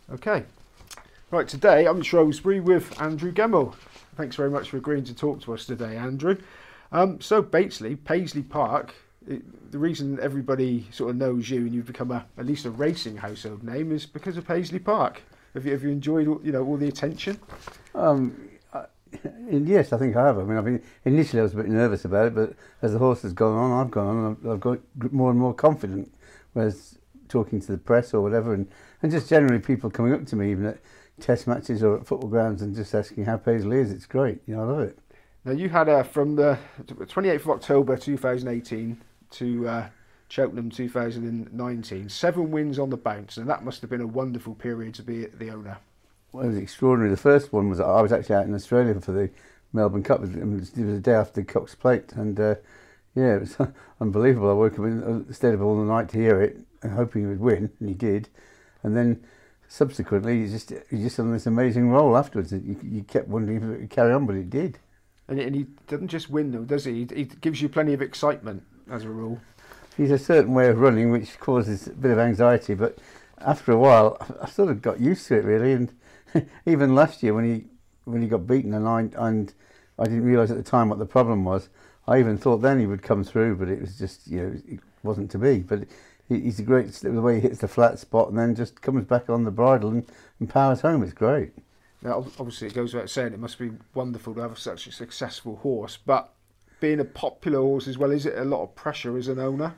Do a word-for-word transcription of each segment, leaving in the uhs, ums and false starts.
Okay, right, today I'm in Shrewsbury with Andrew Gemmell. Thanks very much for agreeing to talk to us today, Andrew. Um, so Batesley, Paisley Park, it, the reason everybody sort of knows you and you've become a, at least a racing household name is because of Paisley Park. Have you, have you enjoyed all, you know, all the attention? Um, I, yes, I think I have. I mean, I mean, initially I was a bit nervous about it, but as the horse has gone on, I've gone on, and I've, I've got more and more confident. Whereas talking to the press or whatever, and, and just generally people coming up to me, even at test matches or at football grounds, and just asking how Paisley is, it's great. You know, I love it. Now you had uh, from the twenty-eighth of October two thousand eighteen to uh, Cheltenham two thousand nineteen, seven wins on the bounce, and that must have been a wonderful period to be the owner. Well, it was extraordinary. The first one was I was actually out in Australia for the Melbourne Cup. It was, it was the day after the Cox Plate, and uh, yeah, it was unbelievable. I woke up and stayed up all the night to hear it, and hoping he would win, and he did. And then subsequently, he just he just on this amazing roll afterwards. You, you kept wondering if it would carry on, but it did. And, and he doesn't just win though, does he? He gives you plenty of excitement as a rule. He's a certain way of running which causes a bit of anxiety, but after a while, I sort of got used to it really. And even last year when he when he got beaten, and I and I didn't realise at the time what the problem was. I even thought then he would come through, but it was just, you know, it wasn't to be. But he, he's a great, the way he hits the flat spot and then just comes back on the bridle and, and powers home. It's great. Now, obviously, it goes without saying, it must be wonderful to have such a successful horse. But being a popular horse as well, is it a lot of pressure as an owner?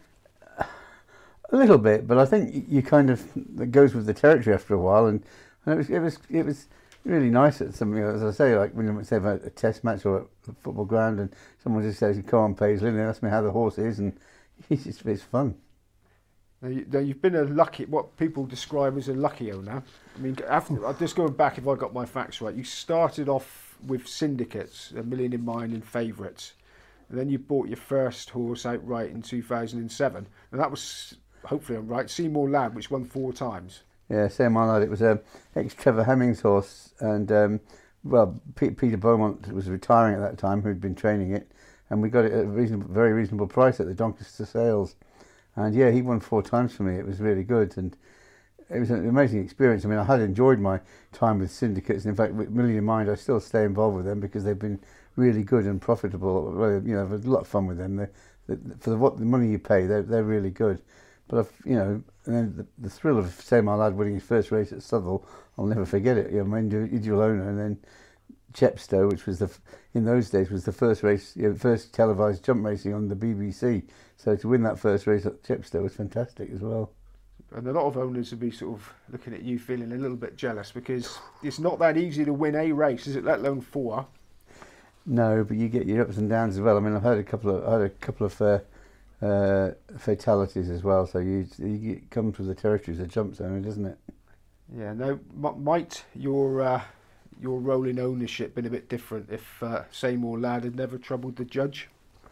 A little bit, but I think you kind of, it goes with the territory after a while. And, and it was, it was, it was really nice at something, as I say, like when you say about a test match or a football ground, and someone just says, "Come on, Paisley," and they ask me how the horse is, and it's just, it's fun. Now, you, now you've been a lucky, what people describe as a lucky owner. I mean, after, I'm just going back, if I got my facts right, you started off with syndicates, A Million in Mind and Favourites, and then you bought your first horse outright in two thousand seven, and that was, hopefully I'm right, Seymour Lad, which won four times. Yeah, same on that. It was a ex-Trevor Hemmings horse, and um, well, P- Peter Beaumont was retiring at that time, who'd been training it, and we got it at a reasonable, very reasonable price at the Doncaster sales. And yeah, he won four times for me. It was really good, and it was an amazing experience. I mean, I had enjoyed my time with syndicates, and in fact, with Million in Mind, I still stay involved with them because they've been really good and profitable. Well, you know, I've had a lot of fun with them. They, they, for the, what the money you pay, they're they're really good. But I've, you know, and then the, the thrill of Say My Lad winning his first race at Southwell, I'll never forget it. You know, my individual owner, and then Chepstow, which was the in those days was the first race, you know, first televised jump racing on the B B C. So to win that first race at Chepstow was fantastic as well. And a lot of owners would be sort of looking at you feeling a little bit jealous because it's not that easy to win a race, is it? Let alone four. No, but you get your ups and downs as well. I mean, I've had a couple of I had a couple of uh, uh, fatalities as well. So you you it comes with the territory as a jump zone, doesn't it? Yeah. No. M- might your uh, your role in ownership been a bit different if uh, Seymour Lad had never troubled the judge?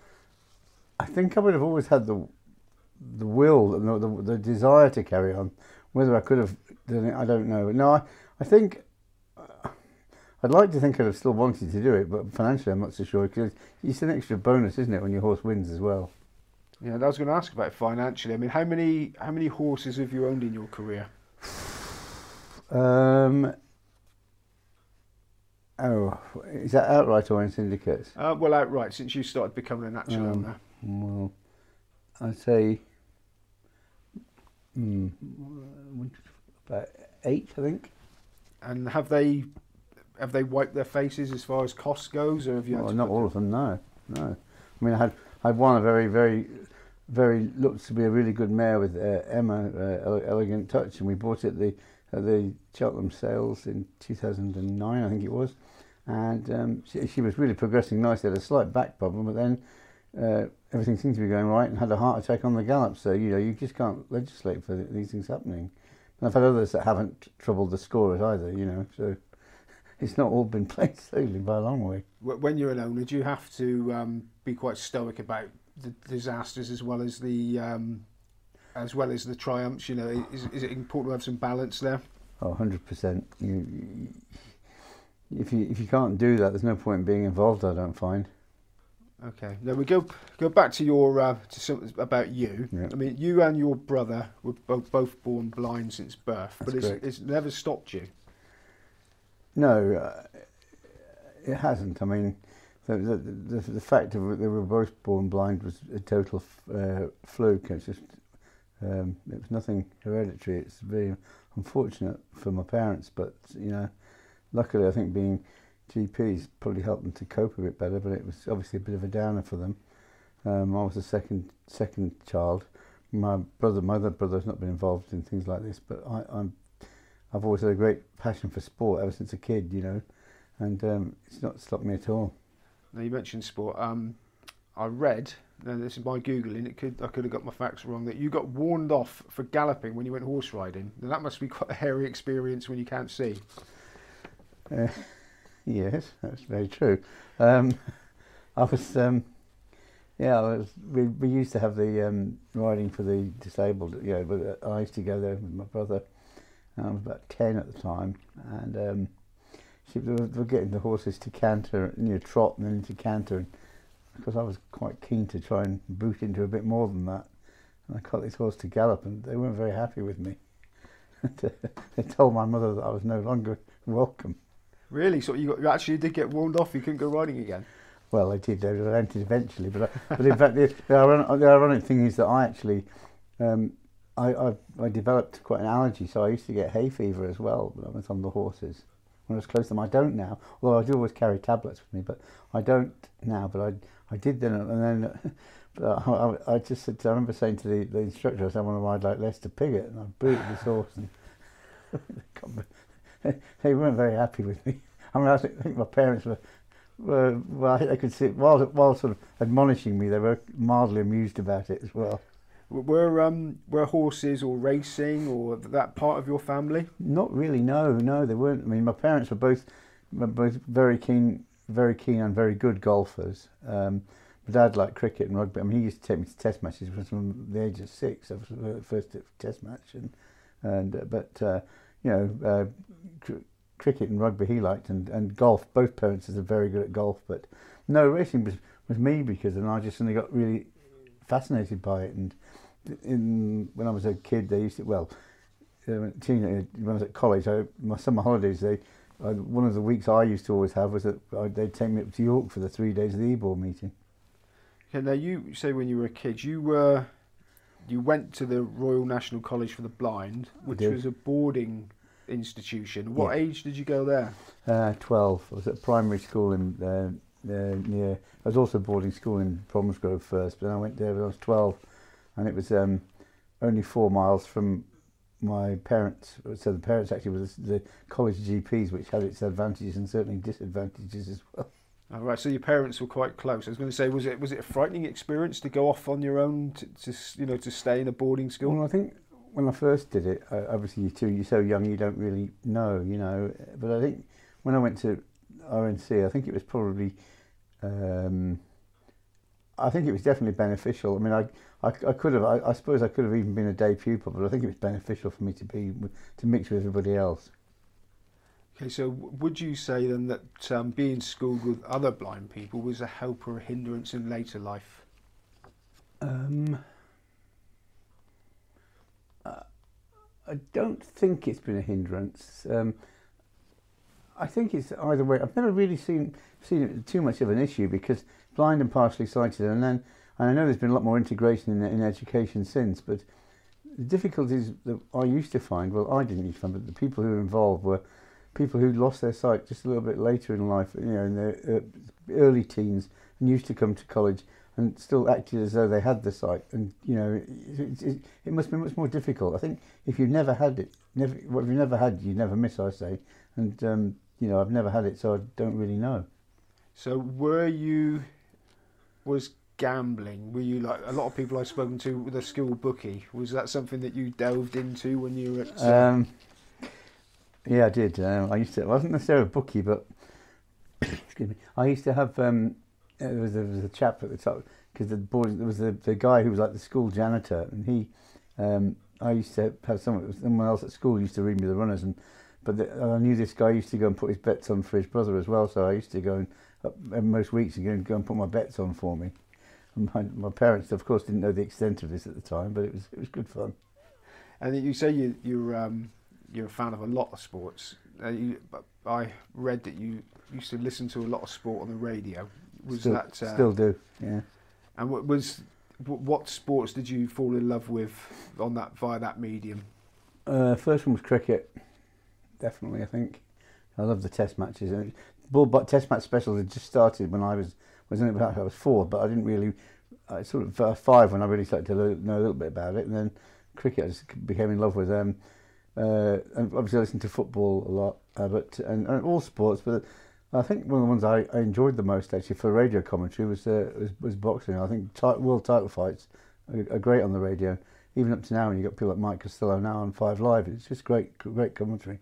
I think I would have always had the the will and the, the, the desire to carry on. Whether I could have done it, I don't know. No, I, I think uh, I'd like to think I'd have still wanted to do it, but financially I'm not so sure, because it's an extra bonus, isn't it, when your horse wins as well. Yeah, I was going to ask about it financially. I mean, how many how many horses have you owned in your career? Um. Oh, is that outright or in syndicates? Uh, well, outright, since you started becoming a natural Um, owner. Well, I'd say mm, about eight, I think. And have they have they wiped their faces as far as costs goes, or have you? had Well, to not put all of them, no, no. I mean, I had I had one a very, very, very looked to be a really good mare with uh, Emma, uh, Ele- Elegant Touch, and we bought it at the at the Cheltenham sales in two thousand nine, I think it was, and um, she, she was really progressing nicely. Had a slight back problem, but then uh, everything seemed to be going right, and had a heart attack on the gallop. So you know, you just can't legislate for these things happening. And I've had others that haven't troubled the scorers either. You know, so it's not all been played slowly by a long way. When you're an owner, do you have to um, be quite stoic about the disasters as well as the um, as well as the triumphs? You know, is is it important to have some balance there? Oh, one hundred percent. You, you, if you if you can't do that, there's no point in being involved, I don't find. Okay. Now we go go back to your uh, to something about you. Yeah. I mean, you and your brother were both both born blind since birth, That's but it's, correct. it's never stopped you. No, uh, it hasn't. I mean, the the, the, the fact that they were both born blind was a total uh, fluke. It's just um, it was nothing hereditary. It's very unfortunate for my parents, but you know, luckily I think being G Ps probably helped them to cope a bit better. But it was obviously a bit of a downer for them. Um, I was the second second child. My brother, my other brother, has not been involved in things like this, but I, I'm. I've always had a great passion for sport ever since a kid, you know, and um, it's not stopped me at all. Now you mentioned sport. Um, I read, and this is my googling. It could I could have got my facts wrong. That you got warned off for galloping when you went horse riding. Now that must be quite a hairy experience when you can't see. Uh, yes, that's very true. Um, I was, um, yeah, I was. We, we used to have the um, riding for the disabled. You know, but I used to go there with my brother. I was about ten at the time, and um, she, they, were, they were getting the horses to canter, you know, trot and then into canter. And because I was quite keen to try and boot into a bit more than that, and I got this horse to gallop, and they weren't very happy with me. They told my mother that I was no longer welcome. Really? So you, got, you actually did get warned off? You couldn't go riding again? Well, I did. They relented eventually, but I, but in fact, the, the, ironic, the ironic thing is that I actually. Um, I, I, I developed quite an allergy, so I used to get hay fever as well when I was on the horses. When I was close to them, I don't now, although I do always carry tablets with me, but I don't now, but I I did then, and then but I, I, I just said, I remember saying to the, the instructor, I said, I want to ride like Lester Piggott, and I booted this horse, and they weren't very happy with me. I mean, I think, I think my parents were, were, well, they could see, while, while sort of admonishing me, they were mildly amused about it as well. Were um were horses or racing or that part of your family? Not really. No, no, they weren't. I mean, my parents were both were both very keen, very keen and very good golfers. Um, my dad liked cricket and rugby. I mean, he used to take me to test matches from the age of six. I was the first test match, and and uh, but uh, you know, uh, cr- cricket and rugby he liked, and, and golf. Both parents are very good at golf, but no, racing was was me because, and I just suddenly got really fascinated by it. And in when I was a kid, they used to well, uh, teenager, when I was at college, I, my summer holidays, they uh, one of the weeks I used to always have was that uh, they'd take me up to York for the three days of the E-Board meeting. Okay, now you say when you were a kid, you were you went to the Royal National College for the Blind, which was a boarding institution. What yeah. age did you go there? Uh, twelve. I was at primary school in uh, uh, near. I was also boarding school in Bromsgrove first, but then I went there when I was twelve. And it was um, only four miles from my parents. So the parents actually was the college G Ps, which had its advantages and certainly disadvantages as well. All right, so your parents were quite close. I was going to say, was it was it a frightening experience to go off on your own to, to you know to stay in a boarding school? Well, I think when I first did it, uh, obviously you two, you're so young, you don't really know, you know. But I think when I went to R N C, I think it was probably. Um, I think it was definitely beneficial. I mean, I, I, I could have, I, I suppose I could have even been a day pupil, but I think it was beneficial for me to be, to mix with everybody else. Okay, so would you say then that um, being schooled with other blind people was a help or a hindrance in later life? Um, uh, I don't think it's been a hindrance. Um, I think it's either way. I've never really seen seen it too much of an issue because blind and partially sighted, and then and I know there's been a lot more integration in, in education since, but the difficulties that I used to find, well, I didn't used to find, but the people who were involved were people who lost their sight just a little bit later in life, you know, in their uh, early teens, and used to come to college and still acted as though they had the sight, and you know, it, it, it must be much more difficult. I think if you've never had it, never, what well, if you never had, you never miss, I say, and um, you know, I've never had it, so I don't really know. So were you, was gambling, were you like a lot of people I've spoken to with a school bookie, was that something that you delved into when you were at... Uh... Um, yeah, I did. Um, I used to, I wasn't necessarily a bookie, but, excuse me, I used to have, um, there, was, there was a chap at the top, because the boy, there was the, the guy who was like the school janitor, and he, um, I used to have someone, someone else at school used to read me the runners, and but the, I knew this guy used to go and put his bets on for his brother as well, so I used to go and, up most weeks and go and, go and put my bets on for me. And my, my parents, of course, didn't know the extent of this at the time, but it was it was good fun. And you say you, you're um, you're a fan of a lot of sports. Uh, you, I read that you used to listen to a lot of sport on the radio. Was still, that uh, still do? Yeah. And what was what sports did you fall in love with on that via that medium? Uh, first one was cricket, definitely. I think I love the Test matches. And Bull but Test match specials had just started when I was was only about I was four, but I didn't really. I sort of uh, five when I really started to know a little bit about it, and then cricket I just became in love with. Um, uh, and obviously I listened to football a lot, uh, but and, and all sports. But I think one of the ones I, I enjoyed the most actually for radio commentary was uh, was, was boxing. I think ti- world title fights are, are great on the radio. Even up to now, when you got people like Mike Costello now on Five Live, it's just great, great commentary.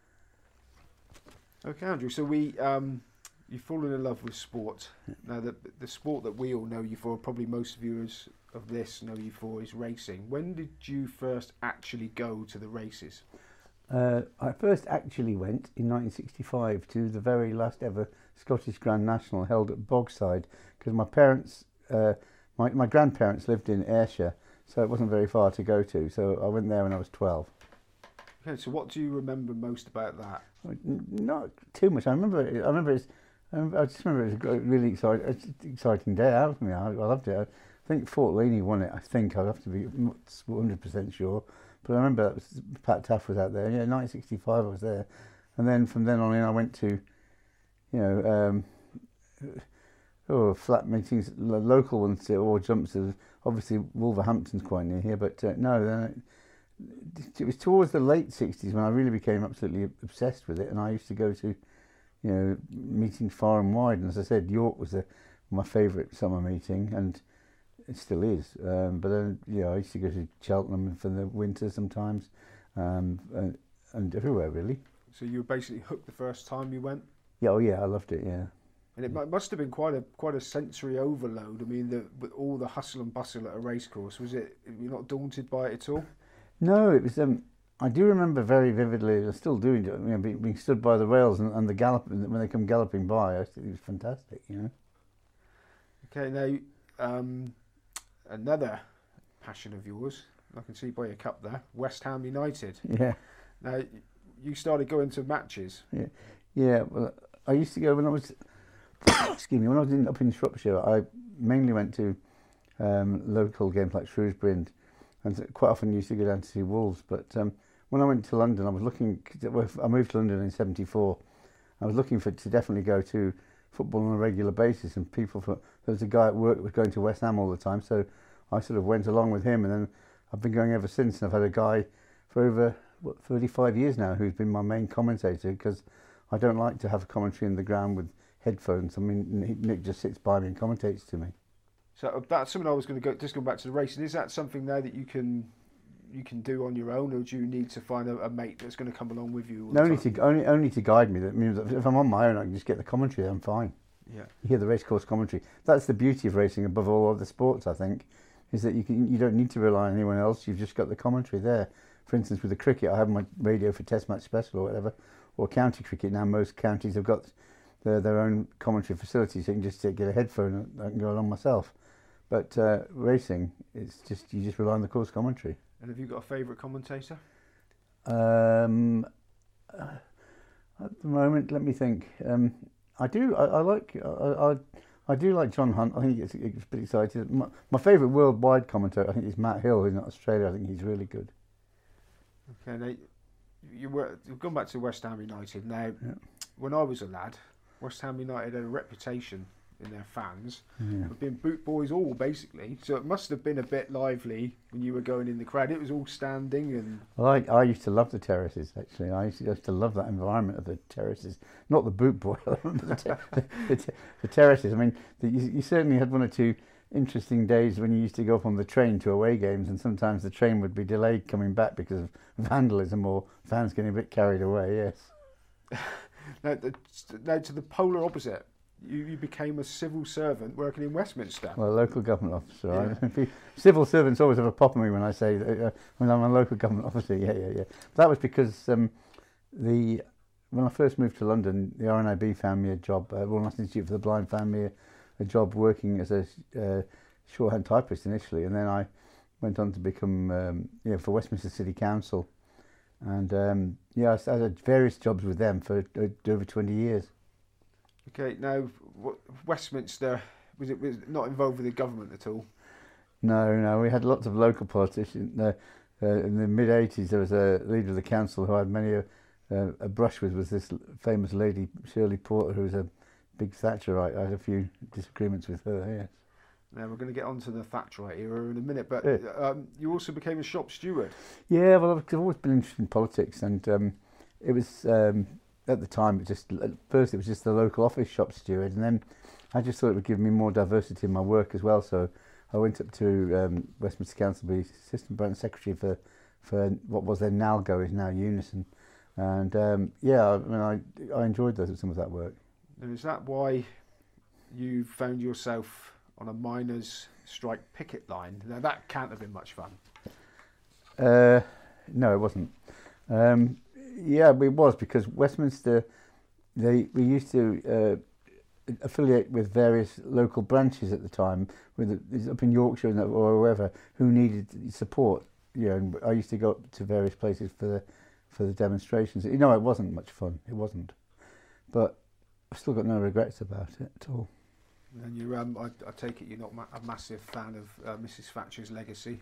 Okay, Andrew. So we, um, you've fallen in love with sport. Now, the the sport that we all know you for, probably most viewers of this know you for, is racing. When did you first actually go to the races? Uh, I first actually went in nineteen sixty-five to the very last ever Scottish Grand National held at Bogside, because my parents, uh, my my grandparents lived in Ayrshire. So it wasn't very far to go to. So I went there when I was twelve. Okay, so what do you remember most about that? Not too much. I remember. I remember. It's, I, remember I just remember it was a really exciting, exciting day out for me. I, I loved it. I think Fort Leahy won it. I think I'd have to be one hundred percent sure. But I remember that was, Pat Taff was out there. Yeah, nineteen sixty-five I was there, and then from then on in I went to, you know. Um, Oh, flat meetings, local ones, or jumps. Obviously, Wolverhampton's quite near here, but uh, no, then it, it was towards the late sixties when I really became absolutely obsessed with it, and I used to go to, you know, meetings far and wide. And as I said, York was a, my favourite summer meeting, and it still is. Um, but then, you know, I used to go to Cheltenham for the winter sometimes, um, and, and everywhere really. So you were basically hooked the first time you went? Yeah, oh yeah, I loved it. Yeah. And it must have been quite a quite a sensory overload. I mean, the, with all the hustle and bustle at a racecourse, was it? Were you not daunted by it at all? No, it was. Um, I do remember very vividly. I still do. You know, being, being stood by the rails and, and the gallop when they come galloping by. I think it was fantastic. You know. Okay, now um, another passion of yours. I can see by your cup there. West Ham United. Yeah. Now you started going to matches. Yeah. Yeah. Well, I used to go when I was. Excuse me. When I was in, up in Shropshire, I mainly went to um, local games like Shrewsbury, and, and quite often used to go down to see Wolves. But um, when I went to London, I was looking. I moved to London in seventy-four. I was looking for to definitely go to football on a regular basis, and people. For, there was a guy at work that was going to West Ham all the time, so I sort of went along with him, and then I've been going ever since. And I've had a guy for over what, thirty-five years now who's been my main commentator, because I don't like to have a commentary in the ground with headphones. I mean, Nick just sits by me and commentates to me. So that's something I was going to go. Just going back to the racing, is that something there that you can you can do on your own, or do you need to find a, a mate that's going to come along with you? All no, the only time? to only only to guide me. That means that if I'm on my own, I can just get the commentary. I'm fine. Yeah. You hear the racecourse commentary. That's the beauty of racing above all other sports, I think, is that you can you don't need to rely on anyone else. You've just got the commentary there. For instance, with the cricket, I have my radio for Test Match Special or whatever, or county cricket. Now most counties have got Their, their own commentary facilities, so you can just get a headphone and I can go along myself. But uh, racing, it's just you just rely on the course commentary. And have you got a favourite commentator? Um, uh, at the moment, let me think. Um, I do. I, I like. I, I I do like John Hunt. I think it's, it's pretty exciting. My, my favourite worldwide commentator, I think, is Matt Hill in Australia. I think he's really good. Okay, now you were you've gone back to West Ham United. Now, Yeah. when I was a lad, West Ham United had a reputation in their fans Yeah. of being boot boys all, basically. So it must have been a bit lively when you were going in the crowd. It was all standing and... Well, I, I used to love the terraces, actually. I used to, used to love that environment of the terraces. Not the boot boy, I remember the, ter- the, the, ter- the terraces. I mean, the, you, you certainly had one or two interesting days when you used to go up on the train to away games, and sometimes the train would be delayed coming back because of vandalism or fans getting a bit carried away, yes. Now, the, now, to the polar opposite, you, you became a civil servant working in Westminster. Well, a local government officer. Yeah. I, civil servants always have a pop at me when I say uh, when I'm a local government officer. Yeah, yeah, yeah. That was because um, the when I first moved to London, the R N I B found me a job. Uh, Royal National Institute for the Blind found me a, a job working as a uh, shorthand typist initially, and then I went on to become um, you know, for Westminster City Council, and um, yeah, I had various jobs with them for uh, over twenty years. Okay, now Westminster, was it was it not involved with the government at all? No, no, we had lots of local politicians. Uh, uh, in the mid eighties, there was a leader of the council who I had many a, uh, a brush with, was this famous lady, Shirley Porter, who was a big Thatcherite. I had a few disagreements with her, yes. Now, we're going to get on to the Thatcherite era in a minute, but Yeah. um, you also became a shop steward. Yeah, well, I've I've always been interested in politics, and um, it was, um, at the time, it just at first it was just the local office shop steward, and then I just thought it would give me more diversity in my work as well, so I went up to um, Westminster Council to be Assistant Branch Secretary for, for what was then Nalgo, is now Unison. And um, yeah, I mean, I, I enjoyed those, some of that work. Now, is that why you found yourself on a miners' strike picket line? Now, that can't have been much fun. Uh, no, it wasn't. Um, yeah, it was, because Westminster, they we used to uh, affiliate with various local branches at the time, with the, up in Yorkshire or wherever, who needed support. You know, I used to go up to various places for the for the demonstrations. You know, it wasn't much fun. It wasn't, but I've still got no regrets about it at all. And you, um, I, I take it you're not ma a massive fan of uh, Missus Thatcher's legacy.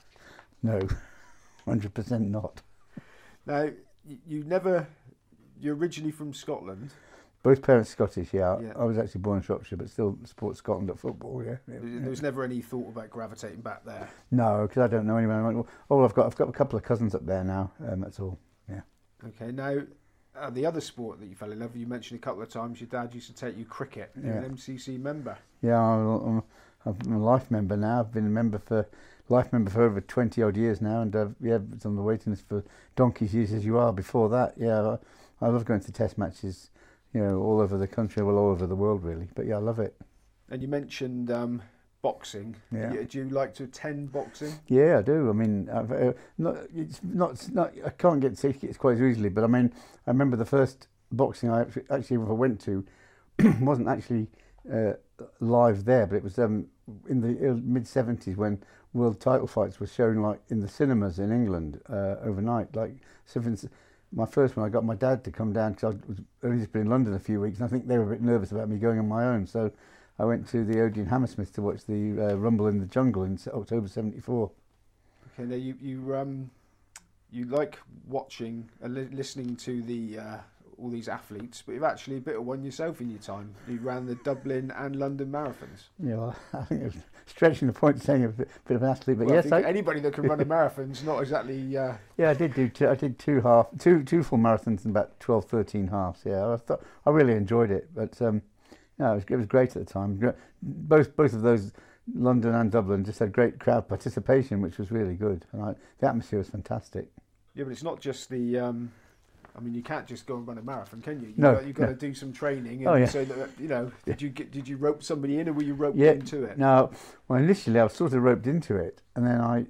No, one hundred percent not. Now, you, you never. You're originally from Scotland. Both parents Scottish, yeah. Yeah. I was actually born in Shropshire, but still support Scotland at football, yeah. yeah, There yeah. was never any thought about gravitating back there. No, because I don't know anyone. I'm like, oh, I've got I've got a couple of cousins up there now. Um, that's all. Yeah. Okay, now uh, the other sport that you fell in love with, you mentioned a couple of times. Your dad used to take you cricket. You're Yeah. an M C C member. Yeah, I'm, I'm, I'm a life member now. I've been a member for life member for over twenty odd years now, and uh, yeah, it's on the waiting list for donkey's years as you are before that. Yeah, I, I love going to test matches. You know, all over the country, well, all over the world, really. But yeah, I love it. And you mentioned um, boxing. Yeah. Do you, do you like to attend boxing? Yeah, I do. I mean, I've, uh, not, it's not, it's not. I can't get tickets quite as easily, but I mean, I remember the first boxing I actually, actually ever went to wasn't actually uh, live there, but it was um, in the mid seventies when world title fights were shown like in the cinemas in England uh, overnight. Like, so for instance, my first one, I got my dad to come down because I was only just been in London a few weeks, and I think they were a bit nervous about me going on my own. So I went to the Odeon Hammersmith to watch the uh, Rumble in the Jungle in October seventy-four. Okay, now you you um you like watching and li listening to the uh, all these athletes, but you've actually a bit of one yourself in your time. You ran the Dublin and London marathons. Yeah, well, I think it was stretching the point saying a bit, bit of an athlete, but Well, I yes, think I, anybody that can run a marathon's not exactly. Uh, yeah, I did do two, I did two half, two two full marathons and about twelve, thirteen halves. Yeah, I thought I really enjoyed it, but um, no, it was, it was great at the time. Both both of those, London and Dublin, just had great crowd participation, which was really good, and I, the atmosphere was fantastic. yeah, but it's not just the. Um, I mean, you can't just go and run a marathon, can you? You've No, got, you've got no. to do some training. And Oh, yeah. So that, you know, did you get, did you rope somebody in, or were you roped Yeah, into it? Now, well, initially I was sort of roped into it, and then I,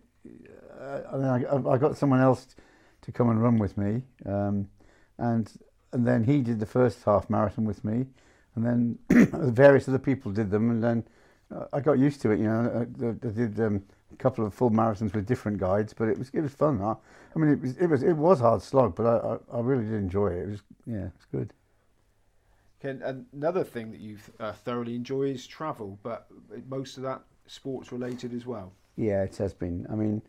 uh, and then I, I got someone else to come and run with me, um, and and then he did the first half marathon with me, and then various other people did them, and then uh, I got used to it. You know, I, I did um, a couple of full marathons with different guides, but it was it was fun. I, I mean, it was it was it was hard slog, but I, I, I really did enjoy it. It was yeah, it was good. Okay, and another thing that you uh, thoroughly enjoy is travel, but most of that sports related as well. Yeah, it has been. I mean,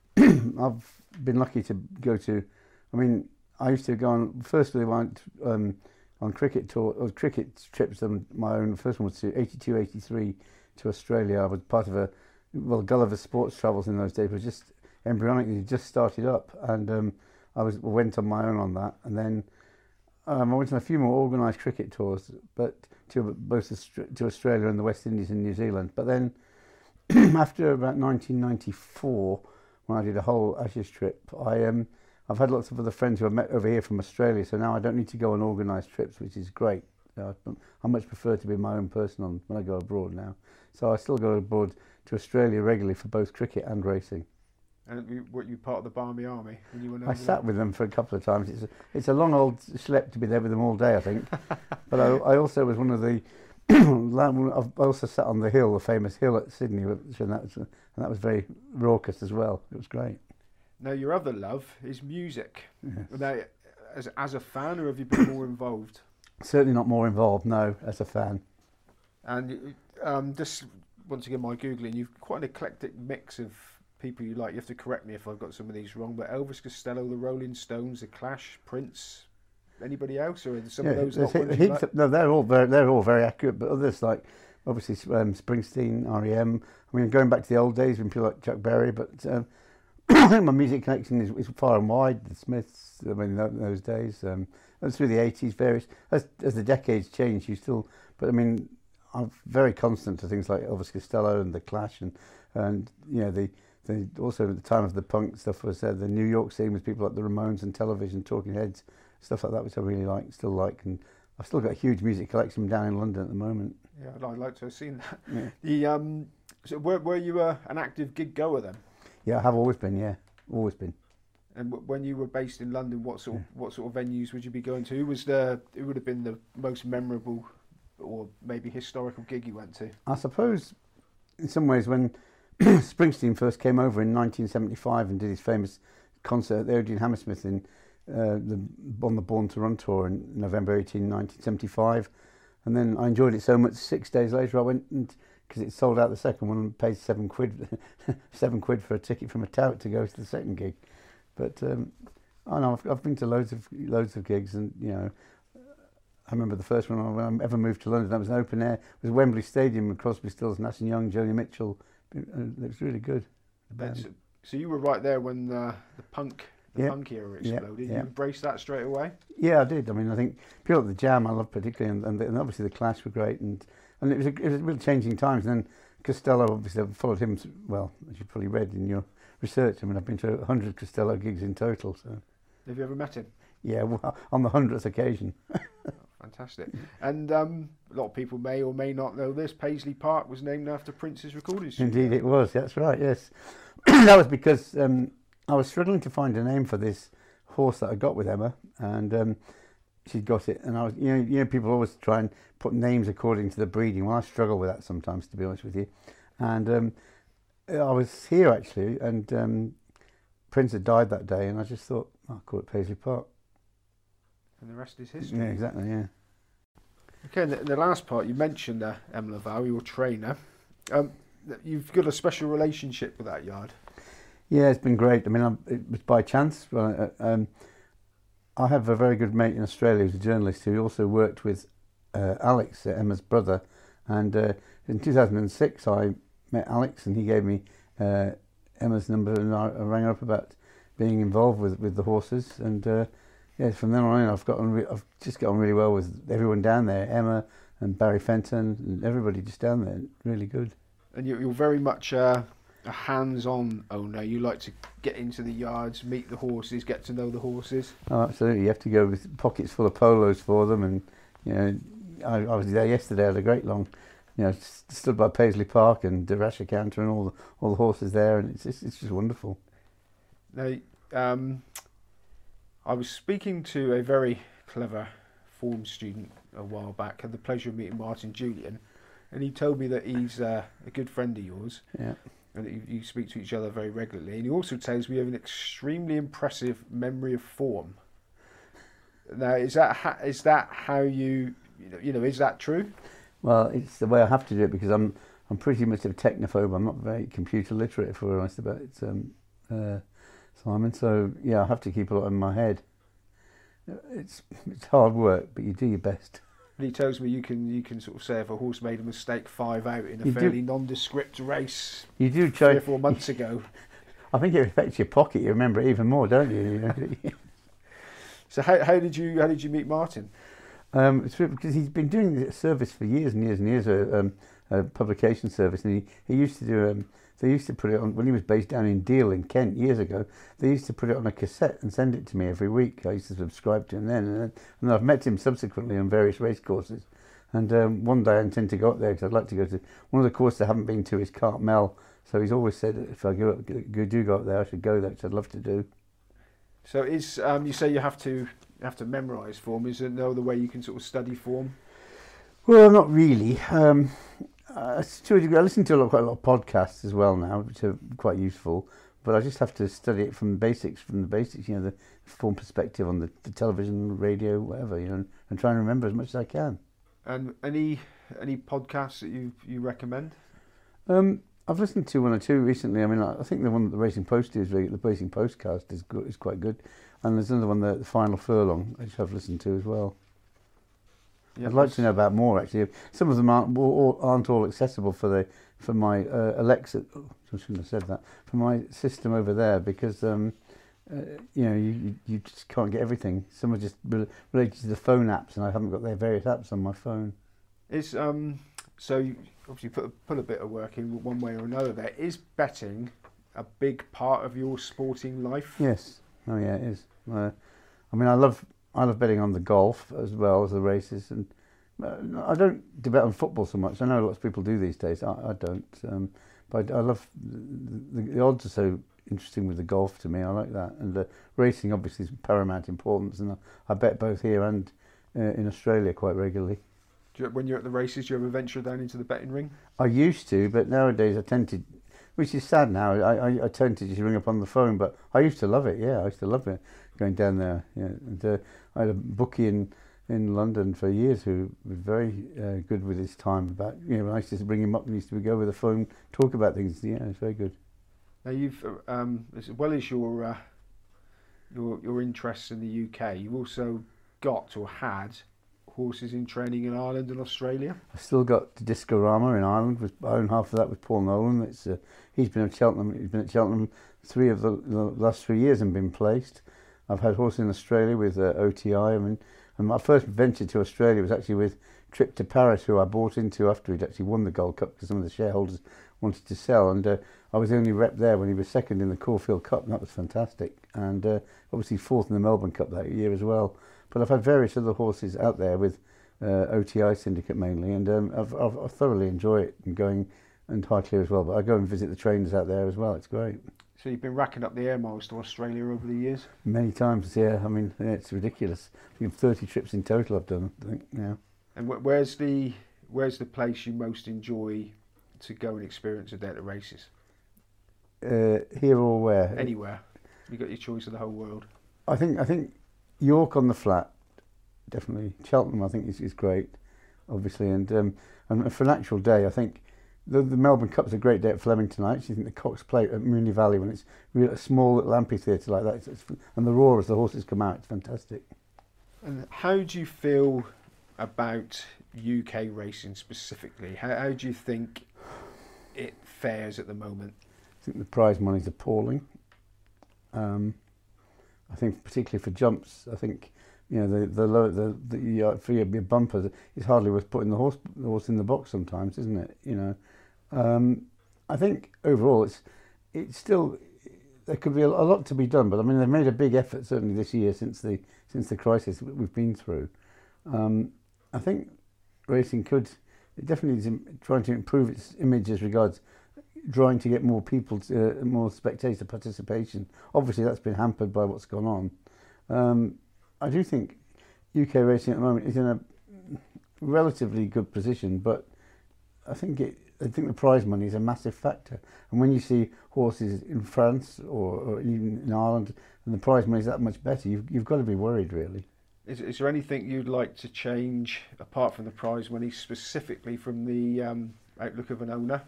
I've been lucky to go to. I mean, I used to go on. Firstly, I went um, on cricket tour or cricket trips. On my own. The first one was to eighty-two, eighty-three to Australia. I was part of a well Gulliver Sports Travels in those days. It was just embryonically just started up, and um, I was went on my own on that, and then um, I went on a few more organised cricket tours, but to both Aust- to Australia and the West Indies and New Zealand. But then after about nineteen ninety-four, when I did a whole Ashes trip, I um, I've had lots of other friends who I've met over here from Australia, so now I don't need to go on organised trips, which is great. So I, I much prefer to be my own person on when I go abroad now. So I still go abroad to Australia regularly for both cricket and racing. And you, what, you part of the Barmy Army when you went I over sat there? with them for a couple of times. It's a, it's a long old schlep to be there with them all day, I think. But I, I also was one of the. I also sat on the hill, the famous hill at Sydney, which, and that was and that was very raucous as well. It was great. Now, your other love is music. Yes. Now, as as a fan, or have you been more involved? Certainly not more involved, no, as a fan. And um, just once again, my googling, you've quite an eclectic mix of people you like. You have to correct me if I've got some of these wrong, but Elvis Costello, the Rolling Stones, the Clash, Prince. Anybody else, or are some Yeah, of those there's not he- ones you heaps like? of- no, they're all very they're all very accurate, but others like obviously um, Springsteen, R E M. I mean, going back to the old days when people like Chuck Berry, but um, I think my music connection is, is far and wide. The Smiths, I mean, in those days, um, and through the eighties, various as as the decades change, you still. But I mean, I'm very constant to things like Elvis Costello and the Clash, and and you know the. the also at the time of the punk stuff was uh, the New York scene with people like the Ramones and Television, Talking Heads, stuff like that, which I really like, still like, and I've still got a huge music collection down in London at the moment. Yeah, I'd like to have seen that. Yeah, The um, so were were you uh, an active gig goer then? yeah, I have always been. Yeah, always been. And w- when you were based in London, what sort of, what sort of venues would you be going to? Who was the who would have been the most memorable or maybe historical gig you went to? I suppose, in some ways, when Springsteen first came over in nineteen seventy-five and did his famous concert at the Odeon Hammersmith in uh, the on the Born to Run tour in November eighteenth, nineteen seventy-five, and then I enjoyed it so much. Six days later, I went and because it sold out the second one and paid seven quid, seven quid for a ticket from a tout to go to the second gig. But um, I know I've, I've been to loads of loads of gigs, and you know. I remember the first one when I ever moved to London. That was an open air. It was Wembley Stadium with Crosby, Stills, Nash and Young, Joni Mitchell. It was really good. The band. So, so you were right there when uh, the punk the Yeah. punk era Yeah, exploded. yeah. You embraced that straight away. Yeah, I did. I mean, I think people at the Jam I love particularly, and, and, the, and obviously the Clash were great, and and it was a, it was really changing times. And then Costello, obviously, I've followed him. Well, as you probably read in your research. I mean, I've been to a hundred Costello gigs in total. So Have you ever met him? yeah, well, on the hundredth occasion. Fantastic. And um, a lot of people may or may not know this. Paisley Park was named after Prince's recording studio. Indeed, it was. That's right. Yes, that was because um, I was struggling to find a name for this horse that I got with Emma, and um, she got it. And I was, you know, you know, people always try and put names according to the breeding. Well, I struggle with that sometimes, to be honest with you. And um, I was here actually, and um, Prince had died that day, and I just thought, oh, I'll call it Paisley Park. And the rest is history. Yeah, exactly. Yeah. Okay, and the, the last part, you mentioned uh, Emma Laval, your trainer. Um, you've got a special relationship with that yard. Yeah, it's been great. I mean, I'm, it was by chance. But, uh, um, I have a very good mate in Australia who's a journalist who also worked with uh, Alex, uh, Emma's brother. And uh, in two thousand six, I met Alex, and he gave me uh, Emma's number, and I, I rang her up about being involved with, with the horses. And uh, yeah, from then on in, I've got on re- I've just got on really well with everyone down there, Emma and Barry Fenton, and everybody just down there. Really good. And you, you're very much uh, a hands-on owner. You like to get into the yards, meet the horses, get to know the horses. Oh, absolutely. You have to go with pockets full of polos for them, and you know, I, I was there yesterday. I had a great long, you know, st- stood by Paisley Park and De Rasher Counter and all the all the horses there, and it's just, it's just wonderful. Now, um, I was speaking to a very clever form student a while back. Had the pleasure of meeting Martin Julian, and he told me that he's uh, a good friend of yours. Yeah. And that you, you speak to each other very regularly. And he also tells me you have an extremely impressive memory of form. Now, is that ha- is that how you you know, you know is that true? Well, it's the way I have to do it because I'm I'm pretty much a technophobe. I'm not very computer literate, if we're honest about it, um, uh, Simon. So yeah, I have to keep a lot in my head. It's it's hard work, but you do your best. And he tells me you can you can sort of say if a horse made a mistake five out in a You do- fairly nondescript race You do three try. or four months ago. I think it affects your pocket. You remember it even more, don't you? You know? So how how did you how did you meet Martin? Um, it's weird because he's been doing this service for years and years and years, a, um, a publication service, and he, he used to do. Um, they used to put it on when he was based down in Deal in Kent years ago. They used to put it on a cassette and send it to me every week. I used to subscribe to him then, and, then, and I've met him subsequently on various race courses. And um, one day I intend to go up there because I'd like to go to one of the courses I haven't been to is Cartmel, So he's always said if I go, go do go up there, I should go there, which I'd love to do. So is um, you say you have to you have to memorise form? Is there no other way you can sort of study form? Well, not really. Um, uh, to a degree, I listen to a lot, quite a lot of podcasts as well now, which are quite useful. But I just have to study it from the basics, from the basics, you know, the form perspective on the, the television, radio, whatever, you know, and try and remember as much as I can. And any any podcasts that you you recommend? Um, I've listened to one or two recently. I mean, I think the one that the Racing Post is, the Racing Postcast is good, is quite good, and there's another one, the, the Final Furlong, which I've listened to as well. Yeah, I'd like to know about more actually. Some of them aren't all, aren't all accessible for the for my uh, Alexa. Oh, I shouldn't have said that. For my system over there, because um, uh, you know you you just can't get everything. Some are just re- related to the phone apps, and I haven't got their various apps on my phone. Is um so you obviously put put a bit of work in one way or another. There is betting a big part of your sporting life. Yes. Oh yeah, it is. Uh, I mean, I love. I love betting on the golf as well as the races, and I don't bet on football so much. I know lots of people do these days. I, I don't, um, but I love the, the odds are so interesting with the golf to me. I like that, and the racing obviously is paramount importance, and I, I bet both here and uh, in Australia quite regularly. Do you, when you're at the races, do you ever venture down into the betting ring? I used to, but nowadays I tend to, which is sad now. I, I, I tend to just ring up on the phone, but I used to love it. Yeah, I used to love it going down there. Yeah, and uh, I had a bookie in. in London for years who was very uh, good with his time about, you know, I used to bring him up and he used to go with the phone, talk about things. Yeah, it's very good. Now you've, um, as well as your uh, your your interests in the U K, you've also got or had horses in training in Ireland and Australia. I still got Discorama in Ireland. With, I own half of that with Paul Nolan. It's uh, he's been at Cheltenham. He's been at Cheltenham three of the, the last three years and been placed. I've had horses in Australia with uh, O T I. I mean. And my first venture to Australia was actually with Trip to Paris, who I bought into after he'd actually won the Gold Cup because some of the shareholders wanted to sell. And uh, I was the only rep there when he was second in the Caulfield Cup, and that was fantastic. And uh, obviously fourth in the Melbourne Cup that year as well. But I've had various other horses out there with uh, O T I Syndicate mainly, and um, I've, I've, I thoroughly enjoy it, and going and Highclere as well. But I go and visit the trainers out there as well. It's great. So you've been racking up the air miles to Australia over the years? Many times, yeah. I mean, yeah, it's ridiculous. I think thirty trips in total I've done, I think, now. And wh- where's the where's the place you most enjoy to go and experience a day at the races? Uh, here or where? Anywhere. You got your choice of the whole world. I think I think York on the flat, definitely. Cheltenham, I think is, is great, obviously, and um, and for an actual day, I think. The, the Melbourne Cup's a great day at Flemington. I actually think the Cox Plate at Mooney Valley, when it's really a small little amphitheatre like that, it's, it's, and the roar as the horses come out, it's fantastic. And how do you feel about U K racing specifically? How, how do you think it fares at the moment? I think the prize money's appalling. Um, I think particularly for jumps, I think you know the the low the, the uh, for your, your bumper, it's hardly worth putting the horse the horse in the box sometimes, isn't it? You know. Um, I think overall it's it's still there could be a, a lot to be done, but I mean they've made a big effort certainly this year since the since the crisis we've been through. Um, I think racing could it definitely is trying to improve its image as regards trying to get more people to, uh, more spectator participation. Obviously that's been hampered by what's gone on. Um, I do think U K racing at the moment is in a relatively good position, but I think it. I think the prize money is a massive factor, and when you see horses in France or, or even in Ireland, and the prize money is that much better, you've you've got to be worried, really. Is is there anything you'd like to change apart from the prize money, specifically from the um, outlook of an owner?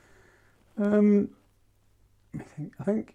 Um, I think I think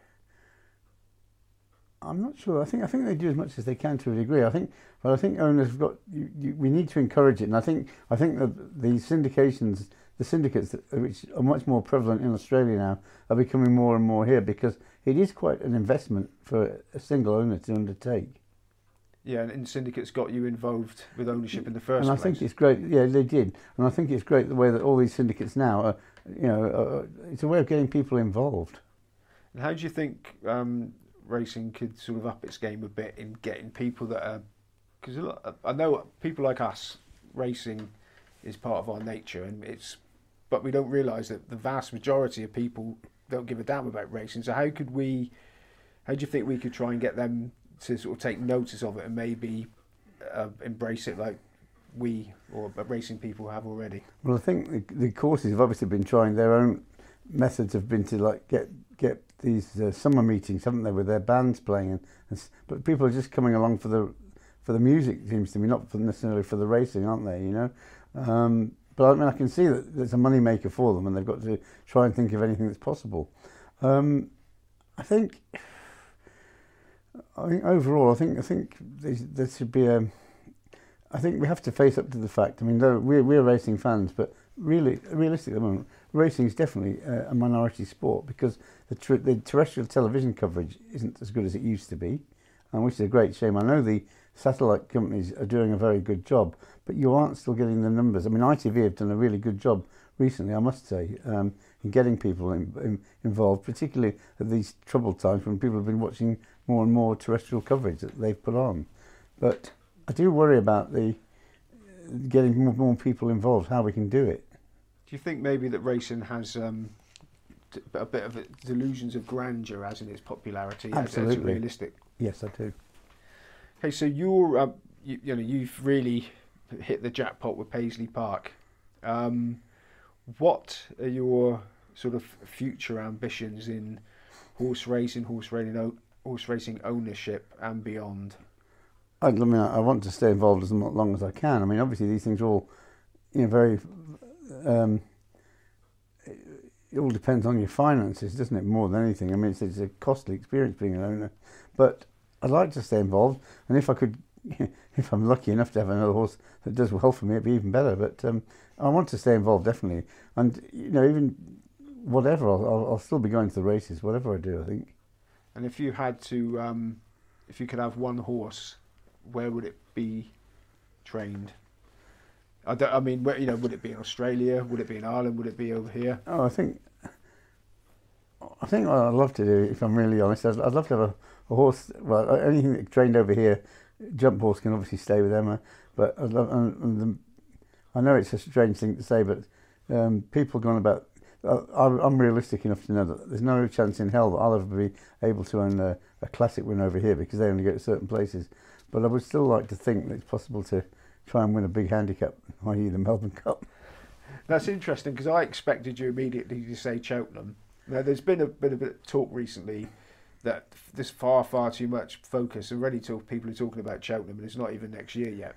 I'm not sure. I think I think they do as much as they can to a degree. I think, but I think owners have got. You, you, we need to encourage it, and I think I think that the syndications. The syndicates, which are much more prevalent in Australia now, are becoming more and more here because it is quite an investment for a single owner to undertake. Yeah, and, and syndicates got you involved with ownership in the first and place. I think it's great. Yeah, they did, and I think it's great the way that all these syndicates now are. You know, uh, it's a way of getting people involved. And how do you think um, racing could sort of up its game a bit in getting people that are? Because I know people like us, racing is part of our nature, and it's but we don't realise that the vast majority of people don't give a damn about racing. So how could we, how do you think we could try and get them to sort of take notice of it and maybe uh, embrace it like we or racing people have already? Well, I think the, the courses have obviously been trying their own methods, have been to like get get these uh, summer meetings, haven't they, with their bands playing, and, and but people are just coming along for the for the music, seems to me, not for necessarily for the racing, aren't they? You know, um, but I mean, I can see that there's a money maker for them, and they've got to try and think of anything that's possible. Um, I think, I think overall, I think I think there, there should be a. I think we have to face up to the fact. I mean, though we're we're racing fans, but really, realistically, at the moment, racing is definitely a, a minority sport because the ter- the terrestrial television coverage isn't as good as it used to be, and which is a great shame. I know the satellite companies are doing a very good job, but you aren't still getting the numbers. I mean, I T V have done a really good job recently, I must say, um, in getting people in, in, involved, particularly at these troubled times when people have been watching more and more terrestrial coverage that they've put on. But I do worry about the getting more, more people involved, how we can do it. Do you think maybe that racing has um, a bit of a delusions of grandeur as in its popularity? Absolutely. As, as realistic? Yes, I do. Okay, so you're, um, you, you know, you've really hit the jackpot with Paisley Park. Um, what are your sort of future ambitions in horse racing, horse racing, horse racing ownership, and beyond? I mean, I want to stay involved as long as I can. I mean, obviously these things are all, you know, very. Um, it all depends on your finances, doesn't it? More than anything. I mean, it's, it's a costly experience being an owner, but I'd like to stay involved. And if I could, if I'm lucky enough to have another horse that does well for me, it'd be even better. But um, I want to stay involved definitely. And you know, even whatever, I'll, I'll, I'll still be going to the races, whatever I do, I think. And if you had to, um, if you could have one horse, where would it be trained? I, don't, I mean, where, you know, would it be in Australia? Would it be in Ireland? Would it be over here? Oh, I think, I think what I'd love to do, if I'm really honest, I'd, I'd love to have a, a horse. Well, anything that trained over here, jump horse can obviously stay with Emma. But I'd love, and, and the, I know it's a strange thing to say, but um, people going about. Uh, I'm realistic enough to know that there's no chance in hell that I'll ever be able to own a, a classic win over here because they only go to certain places. But I would still like to think that it's possible to try and win a big handicap, that is the Melbourne Cup. That's interesting because I expected you immediately to say Cheltenham. Now, there's been a bit of talk recently that there's far, far too much focus. Already talk, people are talking about Cheltenham and it's not even next year yet.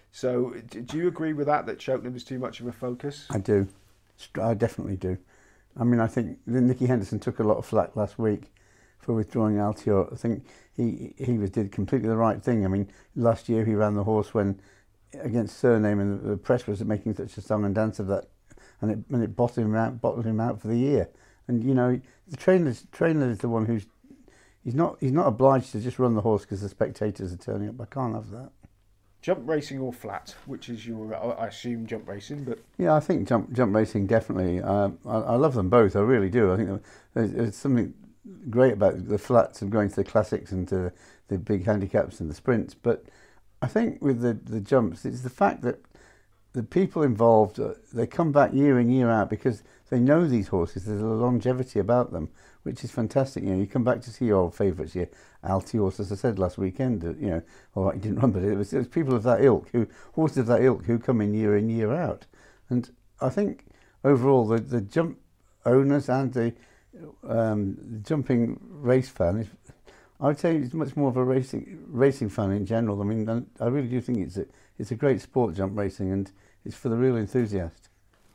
So do you agree with that, that Cheltenham is too much of a focus? I do. I definitely do. I mean, I think Nicky Henderson took a lot of flack last week for withdrawing Altior. I think he he was did completely the right thing. I mean, last year he ran the horse when against Surname, and the, the press was making such a song and dance of that, and it and it bottled him out, bottled him out for the year. And you know, the trainer's trainer is the one who's he's not he's not obliged to just run the horse because the spectators are turning up. I can't have that. Jump racing or flat, which is your, I assume jump racing, but... Yeah, I think jump jump racing, definitely. Um, I, I love them both, I really do. I think there's, there's something great about the flats and going to the classics and to the big handicaps and the sprints. But I think with the, the jumps, it's the fact that the people involved, uh, they come back year in, year out because they know these horses. There's a longevity about them, which is fantastic. You know, you come back to see your old favourites here. Altior, as I said last weekend, uh, you know, all right, he didn't run, but it was, it was people of that ilk, who horses of that ilk, who come in year in, year out. And I think overall, the, the jump owners and the, um, the jumping race fan, is, I would say it's much more of a racing racing fan in general. I mean, I really do think it's a it's a great sport, jump racing, and it's for the real enthusiast.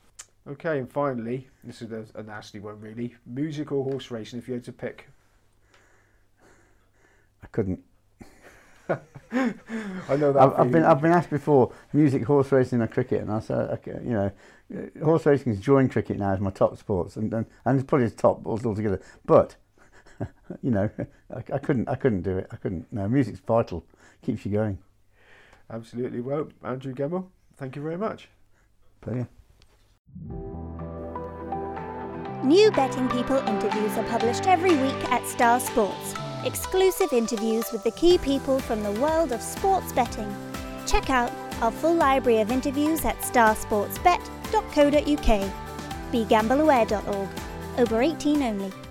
Okay, and finally, this is a, a nasty one, really. Music or horse racing, if you had to pick? I couldn't. I know that. I've, I've been I've been asked before, music, horse racing, or cricket, and I said, okay, you know, horse racing is joined cricket now as my top sports, and and, and it's probably as top altogether. But you know, I, I couldn't I couldn't do it. I couldn't. No, music's vital, keeps you going. Absolutely. Well, Andrew Gemmell, thank you very much. Pleasure. New Betting People interviews are published every week at Star Sports. Exclusive interviews with the key people from the world of sports betting. Check out our full library of interviews at star sports bet dot co dot uk. be gamble aware dot org. Over eighteen only.